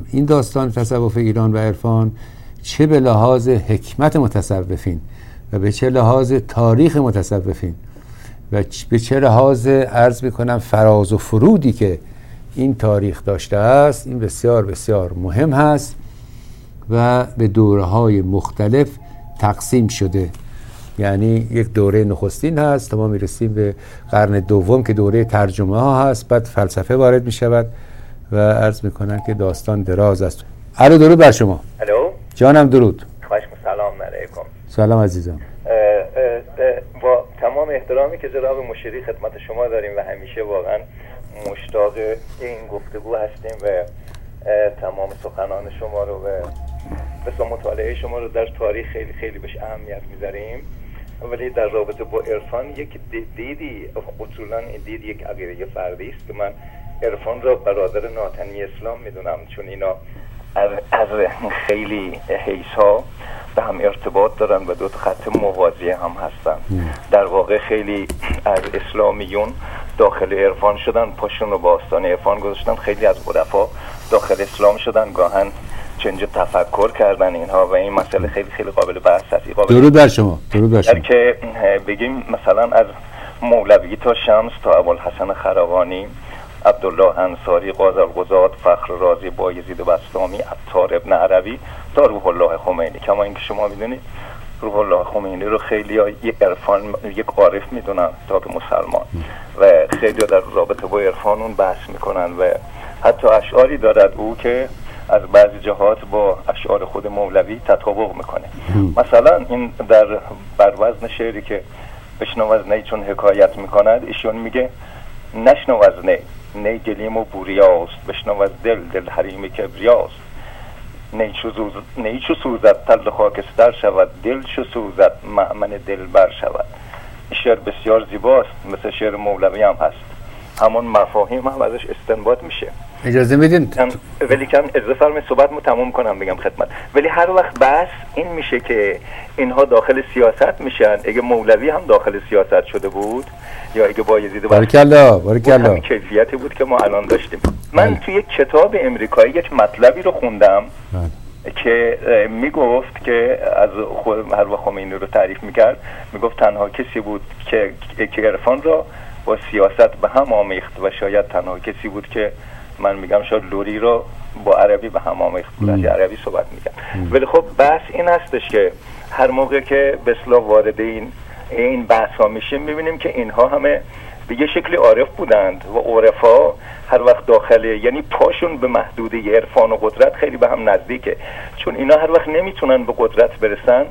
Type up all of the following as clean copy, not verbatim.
این داستان تصوف ایران و عرفان چه به لحاظ حکمت متصوفین و به چه لحاظ تاریخ متصوفین و به چه لحاظ عرض میکنم فراز و فرودی که این تاریخ داشته است، این بسیار بسیار مهم هست و به دوره‌های مختلف تقسیم شده. یعنی یک دوره نخستین هست تا ما میرسیم به قرن دوم که دوره ترجمه ها هست، بعد فلسفه وارد میشود و عرض میکنن که داستان دراز است. الو، درود بر شما. الو جانم، درود. خواهش سلام علیکم. سلام عزیزم. با تمام احترامی که جناب مشیری خدمت شما داریم و همیشه واقعا مشتاق این گفتگو هستیم و تمام سخنان شما رو و مثلا مطالعه شما رو در تاریخ خیلی خیلی بهش اهمیت میذاریم، ولی در رابطه با عرفان یک دیدی اصولا این دید یک عقیده فردی است که من عرفان را برادر ناتنی اسلام میدونم، چون اینا از خیلی حیث‌ها به هم ارتباط دارن و دو تا خط موازی هم هستن. در واقع خیلی از اسلامیون داخل عرفان شدن، پاشون رو با آستان عرفان گذاشتن، خیلی از عرفا داخل اسلام شدن، گاهن چنج تفکر کردن اینها و این مسئله خیلی خیلی قابل بحث هست. درود بر شما. درود بر شما. که بگیم مثلا از مولوی تا شمس تا ابوالحسن خروانی، عبدالله انصاری، قاضی فخر رازی، بایزید بسطامی، عطار ابن عربی تا روح الله خمینی. کما اینکه شما میدونید روح الله خمینی رو خیلی یک عرفان، یک عارف میدونن تا به مسلمان و خیلی در رابطه با عرفان اون بحث میکنن و حتی اشعاری دارد او که از بعضی جهات با اشعار خود مولوی تطابق میکنه. مثلا این در بر وزن شعری که بشنو از نی چون حکایت میکند، ایشون میگه نشنو از نی گلیم و بوریاست، بشنو از دل حریم کبریاست، نی چو سوزد تل خاکستر شود، دل چو سوزد مأمن دل بر شود. شعر بسیار زیباست، مثل شعر مولوی هم هست، همون مفاهیم هم ازش استنباط میشه. اجازه میدین ولی کم اجازه فرمایید صحبتمو تموم کنم بگم خدمت. ولی هر وقت بحث این میشه که اینها داخل سیاست میشن. اگه مولوی هم داخل سیاست شده بود یا اگه بایزید بارکالله همین کیفیتی بود که ما الان داشتیم. من توی یک کتاب امریکایی یک مطلبی رو خوندم که میگفت که از هر وقت خمینی رو تعریف میکرد، میگفت تنها کسی بود که عرفان را با سیاست به هم آمیخت و شاید تنها کسی بود که من میگم شاید لوری رو با عربی به هم آمیخت بود، از عربی صحبت میکرد. ولی خب بحث این هستش که هر موقع که به اصطلاح وارد این بحث ها میشیم میبینیم که اینها همه به یه شکلی عارف بودند و عرفا هر وقت داخله، یعنی پاشون به محدوده عرفان و قدرت خیلی به هم نزدیکه، چون اینا هر وقت نمیتونن به قدرت برسن،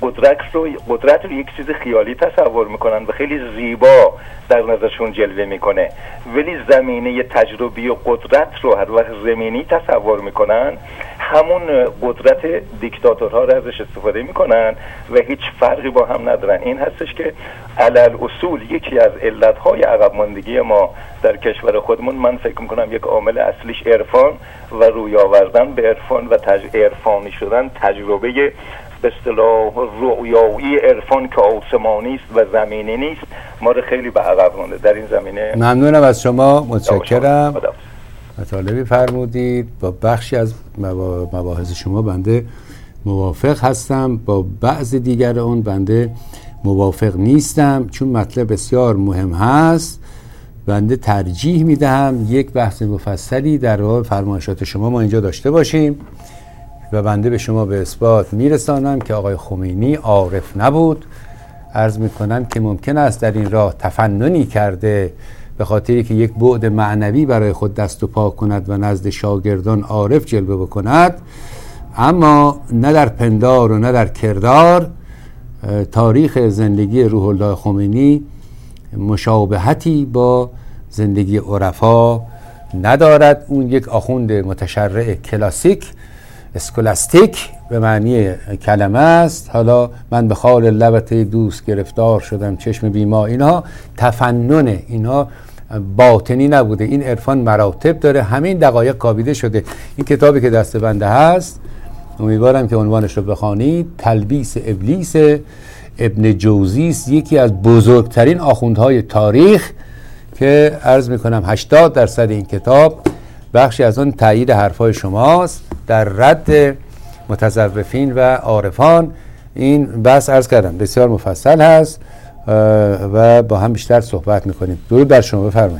قدرت رو یک چیز خیالی تصور میکنن و خیلی زیبا در نظرشون جلوه میکنه، ولی زمینه تجربی و قدرت رو هر وقت زمینی تصور میکنن، همون قدرت دیکتاتورها رو ازش استفاده میکنن و هیچ فرقی با هم ندارن. این هستش که علل اصول یکی از علتهای عقب ماندگی ما در کشور خودمون، من فکر میکنم یک عامل اصلیش عرفان و روی آوردن به عرفان و عرفانی شدن، تجربه به اصطلاح رویایی عرفان که آسمانی است و زمینی نیست، ما رو خیلی به عقب مونده در این زمینه. ممنونم از شما، متشکرم. مطالبی فرمودید، با بخشی از مباحث شما بنده موافق هستم، با بعض دیگر اون بنده موافق نیستم، چون مطلب بسیار مهم هست. بنده ترجیح میدهم یک بحث مفصلی در رابطه با فرمایشات شما ما اینجا داشته باشیم و بنده به شما به اثبات میرسانم که آقای خمینی عارف نبود. عرض میکنم که ممکن است در این راه تفننی کرده به خاطری که یک بعد معنوی برای خود دست و پا کند و نزد شاگردان عارف جلوه بکند، اما نه در پندار و نه در کردار تاریخ زندگی روح الله خمینی مشابهتی با زندگی عرفا ندارد. اون یک آخوند متشرع کلاسیک، اسکولاستیک به معنی کلمه است. حالا من به خال لبت دوست گرفتار شدم، چشم بیما، اینها تفننه، اینها باطنی نبوده. این عرفان مراتب داره، همین دقایق کابیده شده. این کتابی که دست بنده هست، امیدوارم که عنوانش رو بخوانید، تلبیس ابلیس ابن جوزی است، یکی از بزرگترین آخوندهای تاریخ که عرض میکنم 80% این کتاب بخشی از آن تایید حرفای شماست در رد متصوفین و عارفان. این بحث عرض کردم بسیار مفصل هست و با هم بیشتر صحبت میکنیم. درود بر شما، بفرمایید.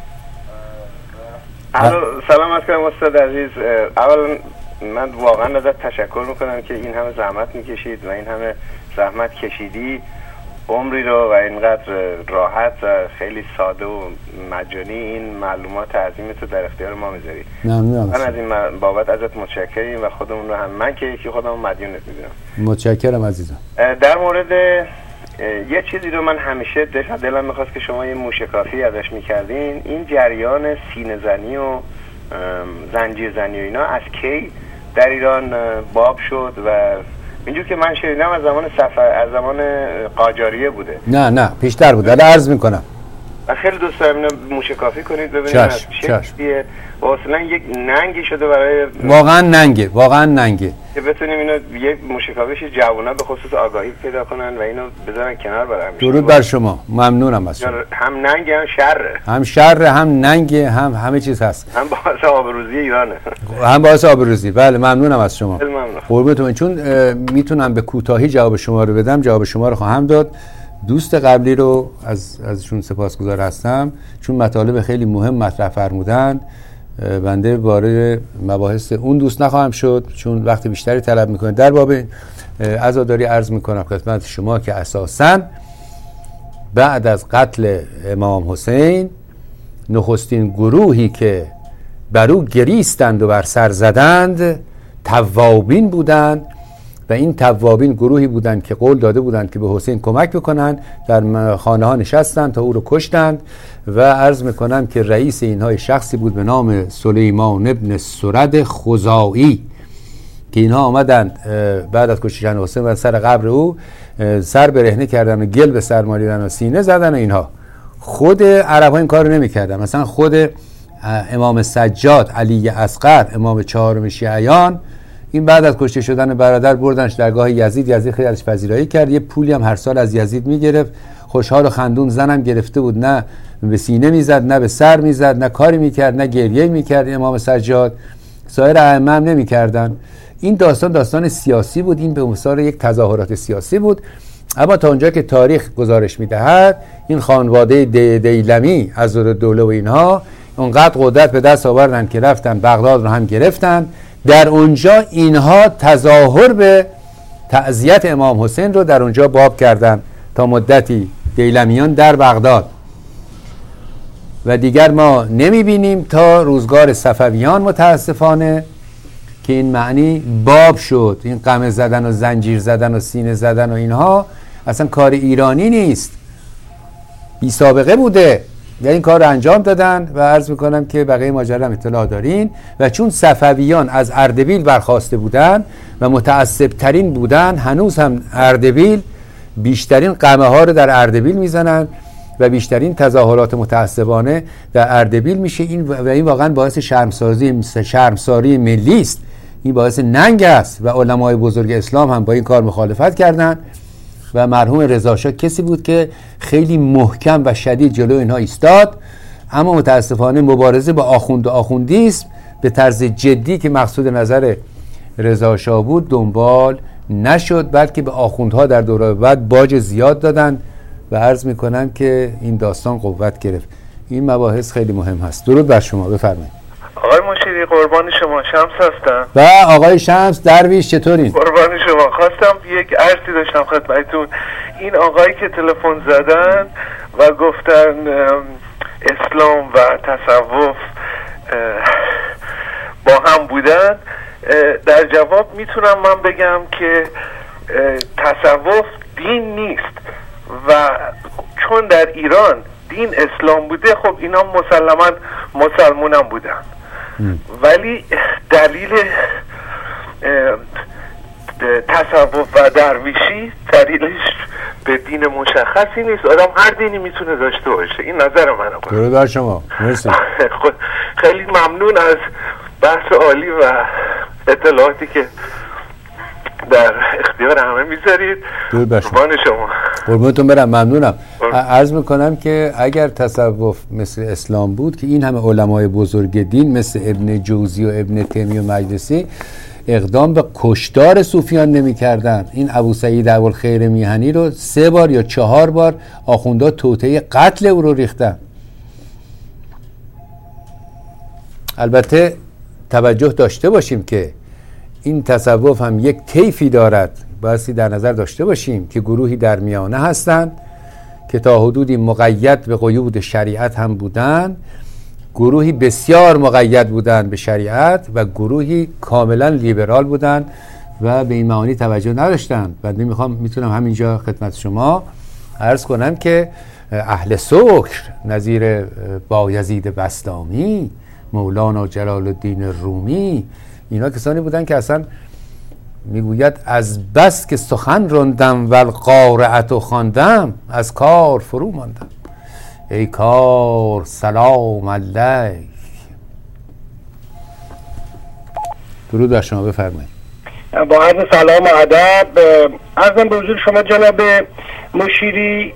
سلام علیکم استاد عزیز. اولا من واقعا ازت تشکر میکنم که این همه زحمت میکشید و این همه زحمت کشیدی عمری رو و اینقدر راحت و خیلی ساده و مجانی این معلومات عظیمت رو در اختیار ما میذاری. ممنونم. من از این بابت ازت متشکرم و خودمون رو هم، من که یکی خودمون مدیونت میدونم. متشکرم عزیزم. در مورد یه چیزی رو من همیشه دلم میخواست که شما یه موشکافی ازش میکردین، این جریان سینه زنی و زنجیر زنی و اینا از کی در ایران باب شد و اینجور که من شنیدم از زمان قاجاریه بوده. نه پیشتر بود. الان عرض میکنم. خیلی دوست دارم اینو موشکافی کنید ببینید از چه اصلا یک ننگی شده برای واقعا ننگه که بتونیم اینو یک موشکافیش جوونا به خصوص آگاهی پیدا کنن و اینو بذارن کنار برام. درود بر شما، ممنونم از شما. هم ننگ هم شره، هم ننگ، هم همه چیز هست. هم باعث آبروزی ایرانه. هم باعث آبروزی. بله ممنونم از شما. خیلی ممنون. قربونتون. چون میتونم به کوتاهی جواب شما رو بدم، جواب شما رو خواهم داد. دوست قبلی رو ازشون سپاسگزار هستم چون مطالب خیلی مهم مطرح فرمودن. بنده وارد مباحث اون دوست نخواهم شد چون وقت بیشتری طلب میکنه. در باب عزاداری عرض میکنم خدمت شما که اساساً بعد از قتل امام حسین نخستین گروهی که بر او گریستند و بر سر زدند توابین بودند و این توابین گروهی بودند که قول داده بودند که به حسین کمک بکنند. در خانه ها نشستند تا او رو کشتند و عرض میکنم که رئیس اینها شخصی بود به نام سلیمان ابن سرد خزاعی که اینها آمدند بعد از کشتن حسین و سر قبر او سر برهنه کردن و گل به سر مالیدن و سینه زدن و اینها. خود عرب ها این کار رو نمی کردن. مثلا خود امام سجاد علی اصغر امام چهارم شیعیان این بعد از کشته شدن برادر بردنش درگاه یزید خیلی ازش پذیرایی کرد. یه پولی هم هر سال از یزید میگرفت. خوشحال و خندون زنم گرفته بود، نه به سینه میزد نه به سر میزد نه کاری میکرد نه گریه میکرد. امام سجاد سایر ائمه هم نمیکردن. این داستان سیاسی بود. این به مسار یک تظاهرات سیاسی بود. اما تا اونجا که تاریخ گزارش میدهد این خانواده دیلمی از دوله و اینها اونقدر قدرت به دست آوردن که رفتن بغداد رو هم گرفتن. در اونجا اینها تظاهر به تعزیت امام حسین رو در اونجا باب کردن تا مدتی دیلمیان در بغداد و دیگر ما نمیبینیم تا روزگار صفویان متاسفانه که این معنی باب شد. این قمه زدن و زنجیر زدن و سینه زدن و اینها اصلا کار ایرانی نیست، بی سابقه بوده و این کار رو انجام دادن و عرض میکنم که بقیه ماجرا هم اطلاع دارین. و چون صفویان از اردبیل برخاسته بودن و متعصب ترین بودن، هنوز هم اردبیل بیشترین قمه ها رو در اردبیل میزنن و بیشترین تظاهرات متعصبانه در اردبیل میشه. این واقعا باعث شرمساری ملی است. این باعث ننگ است و علمای بزرگ اسلام هم با این کار مخالفت کردند و مرحوم رضا شاه کسی بود که خیلی محکم و شدید جلو اینها ایستاد. اما متاسفانه مبارزه با آخوند و آخوندیسم به طرز جدی که مقصود نظر رضا شاه بود دنبال نشد، بلکه به آخوندها در دوره بعد باج زیاد دادن و عرض میکنم که این داستان قوت گرفت. این مباحث خیلی مهم هست. درود بر شما، بفرمایید. آقای مشیری قربان شما، شمس هستم. و آقای شمس درویش چطورین؟ قربان شما. خواستم یک عرضی داشتم خدمتتون. این آقایی که تلفن زدن و گفتن اسلام و تصوف با هم بودن، در جواب میتونم من بگم که تصوف دین نیست و چون در ایران دین اسلام بوده خب اینا مسلماً مسلمونم بودن، ولی دلیل تصوف و درویشی دلیلش به دین مشخصی نیست. آدم هر دینی میتونه داشته باشه. این نظر منه. درود بر شما. مرسی. خیلی ممنون از بحث عالی و اطلاعاتی که در اختیار همه میذارید. قربان شما. قربونتون برم، ممنونم. عرض میکنم که اگر تصوف مثل اسلام بود که این همه علمای بزرگ دین مثل ابن جوزی و ابن تیمیه و مجلسی اقدام به کشتار صوفیان نمی کردن. این ابو سعید ابوالخیر میهنی رو 3 بار یا 4 بار آخوندا توطئه قتل او رو ریختن. البته توجه داشته باشیم که این تصوف هم یک طیفی دارد، بایستی در نظر داشته باشیم که گروهی در میانه هستند که تا حدودی مقید به قیود شریعت هم بودن، گروهی بسیار مقید بودن به شریعت و گروهی کاملا لیبرال بودن و به این معانی توجه نداشتن. بنده میتونم همینجا خدمت شما عرض کنم که اهل سکر نظیر بایزید بسطامی، مولانا جلال الدین رومی، اینا کسانی بودن که اصلا میگوید از بس که سخن راندم و القارعة خواندم از کار فرو ماندم. ای کار سلام علیک. درود بر شما، بفرمایید. با عرض سلام و ادب عرضم به حضور شما جناب مشیری،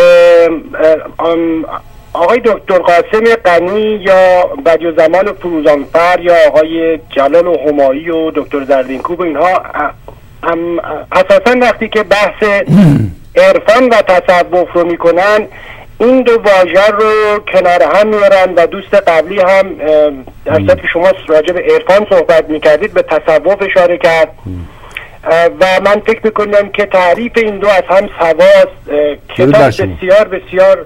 آقای دکتر قاسم غنی یا بدیعالزمان فروزانفر یا آقای جلال و همایی و دکتر زرینکوب و اینها اساسا وقتی که بحث عرفان و تصوف رو میکنن این دو واژه رو کنار هم میارن و دوست قبلی هم در صورتی که شما راجع به عرفان صحبت میکردید به تصوف اشاره کرد و من فکر میکنم که تعریف این دو از هم سواست. کتاب بسیار بسیار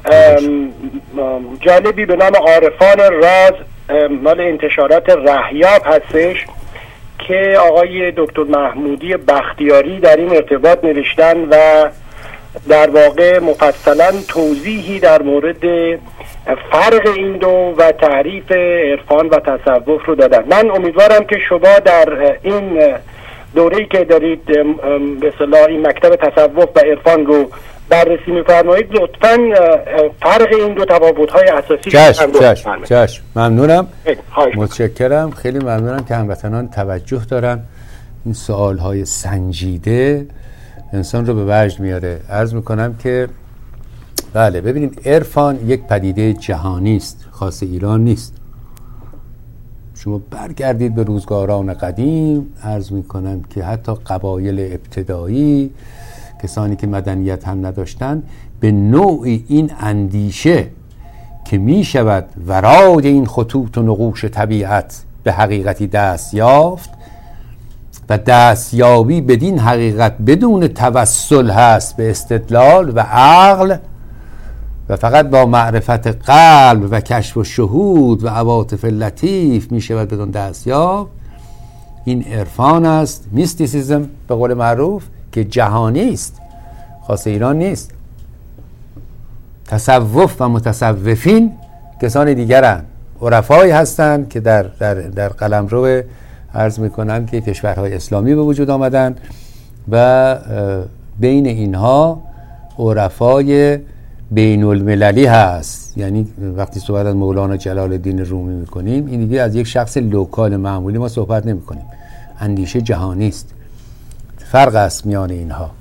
جالبی به نام عارفان راز مال انتشارات رهیاب هستش که آقای دکتر محمودی بختیاری در این ارتباط نوشتن و در واقع مفصلا توضیحی در مورد فرق این دو و تعریف عرفان و تصوف رو دادن. من امیدوارم که شما در این دوره‌ای که دارید به اصطلاح این مکتب تصوف و عرفان رو بررسی می‌فرمایید لطفاً فرق این دو تفاوت‌های اساسی چشم. ممنونم، متشکرم، خیلی ممنونم که هموطنان توجه دارن. این سوال‌های سنجیده انسان رو به وجد میاره. عرض میکنم که بله، ببینید عرفان یک پدیده جهانی است، خاص ایران نیست. شما برگردید به روزگاران قدیم، عرض میکنم که حتی قبایل ابتدایی، کسانی که مدنیت هم نداشتن، به نوعی این اندیشه که میشود ورای این خطوط و نقوش طبیعت به حقیقتی دست یافت و دستیابی بدین حقیقت بدون توسل هست به استدلال و عقل و فقط با معرفت قلب و کشف و شهود و عواطف لطیف می شود بدون دستیاب. این عرفان است، میستیسیزم به قول معروف، که جهانی است، خاص ایران نیست. تصوف و متصوفین کسان دیگرند، عرفایی هستند که در قلمرو عرض میکنم که کشورهای اسلامی به وجود آمدن و بین اینها عرفای بین المللی هست. یعنی وقتی صحبت از مولانا جلال الدین رومی میکنیم، این دیگه از یک شخص لوکال معمولی ما صحبت نمی کنیم، اندیشه جهانی است. فرق است میان اینها.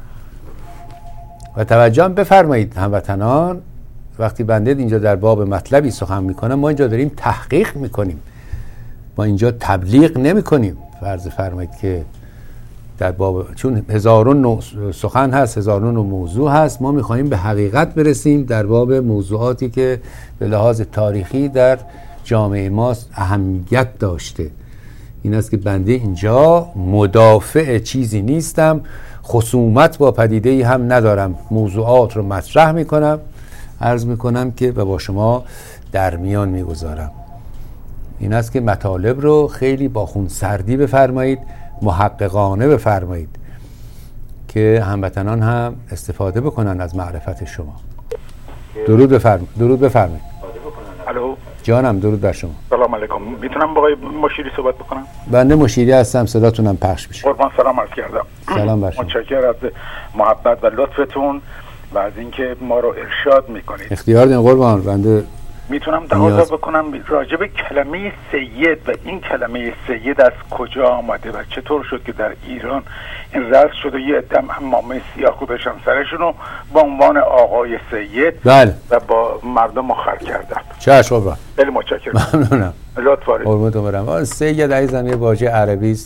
و توجه بفرمایید هموطنان، وقتی بنده اینجا در باب مطلبی سخن میکنم، ما اینجا داریم تحقیق میکنیم، ما اینجا تبلیغ نمی کنیم. فرض فرمایید که در باب، چون هزارون نوع سخن هست، هزارون نوع موضوع هست، ما میخواییم به حقیقت برسیم در باب موضوعاتی که به لحاظ تاریخی در جامعه ما اهمیت داشته. این است که بنده اینجا مدافع چیزی نیستم، خصومت با پدیده‌ای هم ندارم، موضوعات رو مطرح میکنم، عرض میکنم که با شما در میان میگذارم. این است که مطالب رو خیلی با خونسردی بفرمایید، محققانه بفرمایید که هموطنان هم استفاده بکنن از معرفت شما. درود بفرمایید. الو جانم، درود بر شما. سلام علیکم. میتونم با آقای مشیری صحبت بکنم؟ بنده مشیری هستم، صداتونم پخش میشه. قربان، سلام عرض کردم. سلام بر شما. متشکرم از محبت و لطفتون و از اینکه ما رو ارشاد میکنید. اختیار دین قربان، بنده میتونم تقاضا بکنم راجع به کلمه سید و این کلمه سید از کجا آمده و چطور شد که در ایران این رسم شده یه عده عمامه سیاه گذاشتن سرشونو با عنوان آقای سید بله. و با مردم مخر کردن. چشم بابا، خیلی متشکرم. ممنونم. لطفاً. قربونتون برم. سید عزیزم یه واژه عربی است،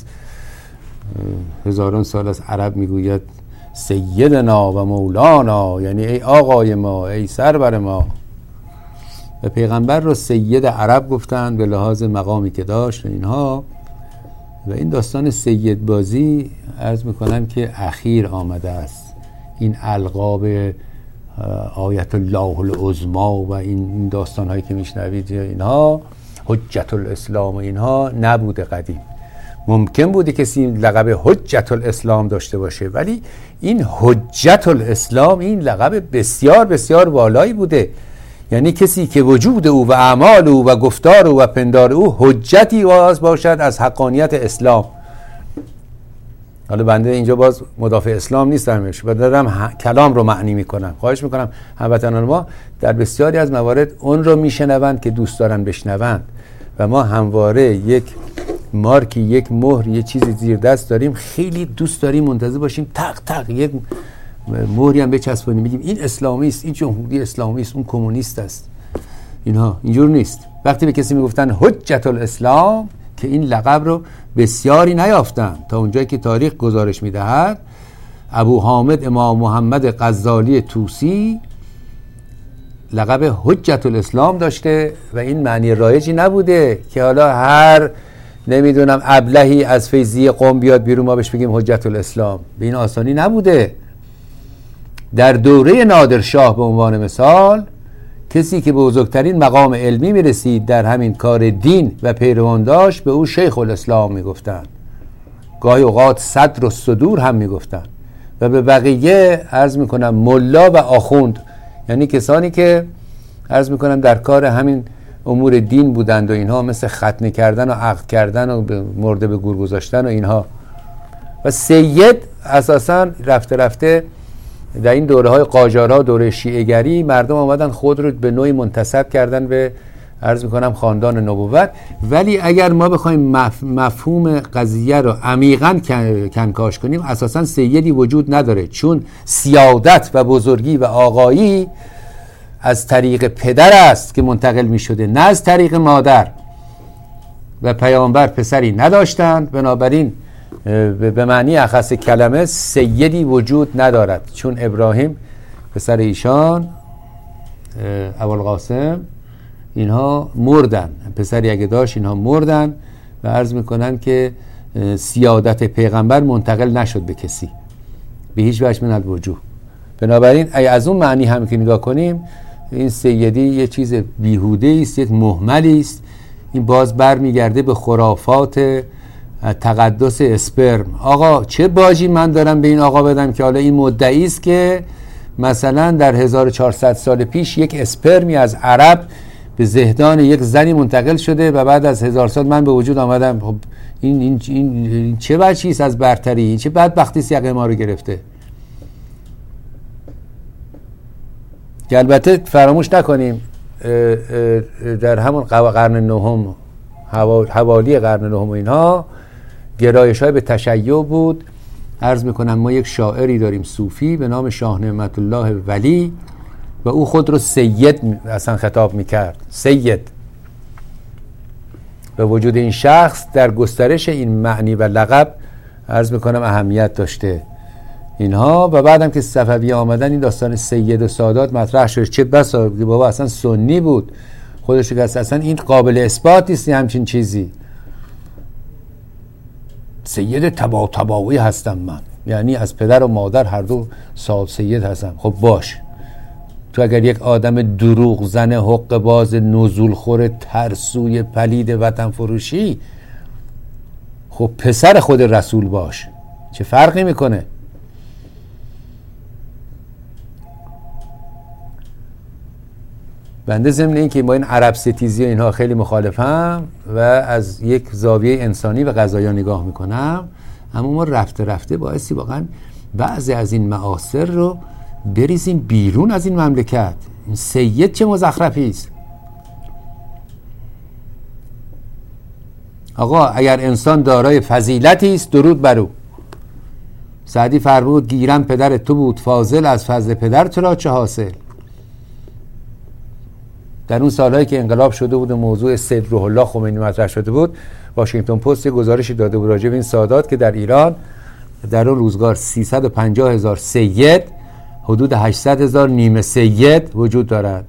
هزاران سال از عرب میگوید سیدنا و مولانا، یعنی ای آقای ما، ای سرور ما. و پیغمبر رو سید عرب گفتن به لحاظ مقامی که داشت اینها. و این داستان سید بازی عرض میکنم که اخیر آمده است. این القاب آیت الله العظما و این داستان هایی که میشنوید اینها، حجت الاسلام و اینها نبوده قدیم. ممکن بوده کسی لقب حجت الاسلام داشته باشه، ولی این حجت الاسلام این لقب بسیار بسیار والایی بوده. یعنی کسی که وجود او و اعمال او و گفتار او و پندار او حجتی باشد از حقانیت اسلام. حالا بنده اینجا باز مدافع اسلام نیستم، دارم کلام رو معنی میکنم. خواهش میکنم هموطنان ما در بسیاری از موارد اون رو میشنوند که دوست دارن بشنوند و ما همواره یک مارکی، یک مهر، یک چیزی زیر دست داریم، خیلی دوست داریم منتظر باشیم تق تق یک مهری هم بچسبونیم بگیم این اسلامی است، این جمهوری اسلامی است، اون کمونیست است. اینها اینجور نیست. وقتی به کسی میگفتن حجت الاسلام که این لقب رو بسیاری نیافتن تا اونجایی که تاریخ گزارش میدهد. ابو حامد امام محمد غزالی طوسی لقب حجت الاسلام داشته و این معنی رایجی نبوده که حالا هر نمیدونم ابلهی از فیضی قوم بیاد بیرون ما بهش بگیم حجت الاسلام. به این آسانی نبوده. در دوره نادرشاه به عنوان مثال کسی که به بزرگترین مقام علمی میرسید در همین کار دین و پیروان داشت به او شیخ الاسلام میگفتن، گاهی اوقات صدر و صدور هم میگفتن. و به بقیه عرض میکنم ملا و آخوند، یعنی کسانی که عرض میکنم در کار همین امور دین بودند و اینها، مثل ختنه کردن و عقد کردن و مرده به گور گذاشتن و اینها. و سید اساسا رفته رفته در این دوره های قاجارها، دوره شیعه‌گری، مردم آمدن خود رو به نوعی منتسب کردن به عرض میکنم خاندان نبوت. ولی اگر ما بخوایم مفهوم قضیه رو عمیقاً کنکاش کنیم، اساساً سیدی وجود نداره، چون سیادت و بزرگی و آقایی از طریق پدر است که منتقل می شده، نه از طریق مادر. و پیامبر پسری نداشتند، بنابراین به معنی اخص کلمه سیدی وجود ندارد، چون ابراهیم پسر ایشان ابوالقاسم اینها مردن، پسری اگه داشت اینها مردن و عرض میکنن که سیادت پیغمبر منتقل نشد به کسی به هیچ وجه من الوجوه. بنابراین از اون معنی هم که نگاه کنیم این سیدی یه چیز بیهوده است، یک مهملی است. این باز برمیگرده به خرافات تقدس اسپرم. آقا چه باجی من دارم به این آقا بدم که حالا این مدعی است که مثلا در 1400 سال پیش یک اسپرمی از عرب به زهدان یک زنی منتقل شده و بعد از 1000 سال من به وجود آمدم. خب این چه بچی است از برتری؟ این چه بدبختی است یقه ما رو گرفته؟ که البته فراموش نکنیم در همون قرن نهم، حوالی قرن نهم و اینها گرایش های به تشیع بود. عرض میکنم ما یک شاعری داریم صوفی به نام شاه نعمت الله ولی و او خود رو سید اصلا خطاب میکرد. سید به وجود این شخص در گسترش این معنی و لقب عرض میکنم اهمیت داشته اینها. و بعدم که صفوی آمدن این داستان سید و سادات مطرح شد، چه بسا بابا اصلا سنی بود خودش که اصلا این قابل اثبات نیست همچین چیزی. سید تباوی هستم من، یعنی از پدر و مادر هر دو سید هستم. خب باش، تو اگر یک آدم دروغ زن، حق باز، نزول خور، ترسوی، پلید، وطن فروشی، خب پسر خود رسول باش، چه فرقی میکنه؟ بنده ضمن این که با این عرب ستیزی و اینها خیلی مخالفم و از یک زاویه انسانی به قضایا نگاه میکنم، اما ما رفته رفته بایستی واقعا بعضی از این معاصر رو بریزیم بیرون از این مملکت. این سید چه مزخرفی است؟ آقا اگر انسان دارای فضیلتی است درود بر او. سعدی فرمود گیرم پدر تو بود فاضل، از فضل پدر تو را چه حاصل. در اون سالهایی که انقلاب شده بود و موضوع سید روح الله خمینی مطرح شده بود، واشنگتن پست یه گزارشی داده بود راجع به این سادات که در ایران در اون روزگار 350,000 سید، حدود 800,000 نیمه سید وجود دارد.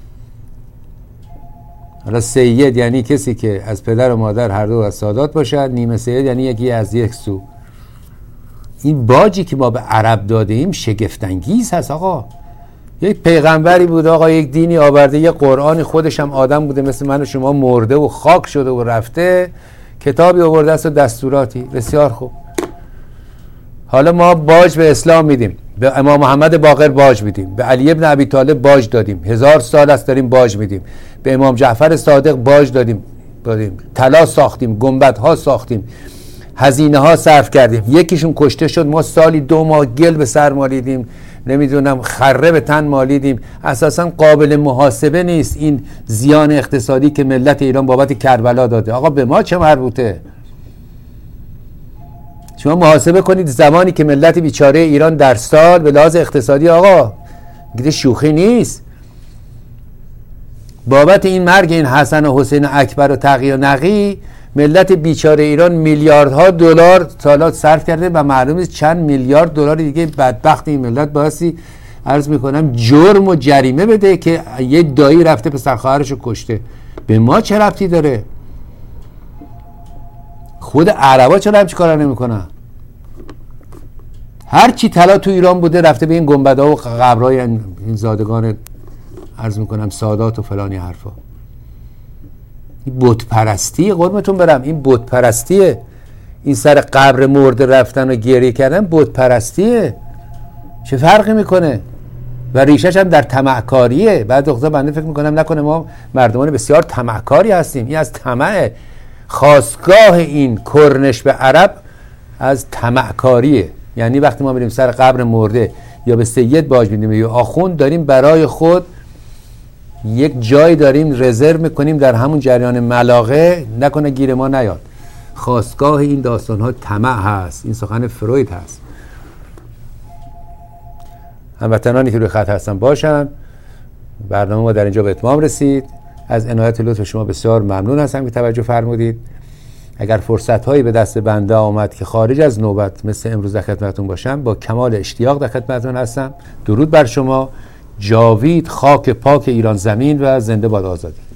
حالا سید یعنی کسی که از پدر و مادر هر دو از سادات باشد، نیمه سید یعنی یکی از یک سو. این باجی که ما به عرب داده ایم شگفت‌انگیز هست آقا. یک پیغمبری بود آقا، یک دینی آورده، یک قرآنی، خودش هم آدم بوده مثل من و شما، مرده و خاک شده و رفته، کتابی آورده است و دستوراتی. بسیار خوب. حالا ما باج به اسلام میدیم، به امام محمد باقر باج میدیم، به علی ابن ابی طالب باج دادیم، 1000 سال است داریم باج میدیم، به امام جعفر صادق باج دادیم، طلا ساختیم، گنبدها ساختیم، هزینه ها صرف کردیم. یکیشون کشته شد، ما سالی 2 ماه گل به سر مالیدیم، نمیدونم خره به تن مالیدیم. اساسا قابل محاسبه نیست این زیان اقتصادی که ملت ایران بابت کربلا داده. آقا به ما چه مربوطه؟ شما محاسبه کنید زمانی که ملت بیچاره ایران در سال به لحاظ اقتصادی، آقا دیگه شوخی نیست، بابت این مرگ این حسن و حسین اکبر و تقی و نقی ملت بیچاره ایران میلیاردها دلار سالات صرف کرده و معلوم نیست چند میلیارد دلار دیگه بدبخت این ملت بایستی عرض میکنم جرم و جریمه بده که یه دایی رفته پسر خواهرشو کشته. به ما چه ربطی داره؟ خود عربا چرا همچی کارا نمیکنن؟ هر چی طلا تو ایران بوده رفته به این گنبدها و قبرهای این زادگان عرض میکنم سادات و فلانی حرفا. این بت پرستی، قربونتون برم، این بت پرستیه. این سر قبر مرده رفتن و گریه کردن بت پرستیه. چه فرقی میکنه؟ و ریشش هم در طمعکاریه. بعد وقتا بنده فکر میکنم نکنه ما مردمان بسیار طمعکاری هستیم. این از طمع، خاستگاه این کرنش به عرب از طمعکاریه. یعنی وقتی ما میریم سر قبر مرده یا به سید باج میدیم یا آخوند، داریم برای خود یک جای داریم رزرو میکنیم در همون جریان ملاقه، نکنه گیر ما نیاد. خاستگاه این داستان ها طمع هست. این سخن فروید هست. هموطنانی که روی خط هستن باشن. برنامه ما در اینجا به اتمام رسید. از عنایت لطف شما بسیار ممنون هستم که توجه فرمودید. اگر فرصت هایی به دست بنده آمد که خارج از نوبت مثل امروز در خدمتتون باشم، با کمال اشتیاق در خدمتتون هستم. درود بر شما. جاوید خاک پاک ایران زمین و زنده باد آزادی.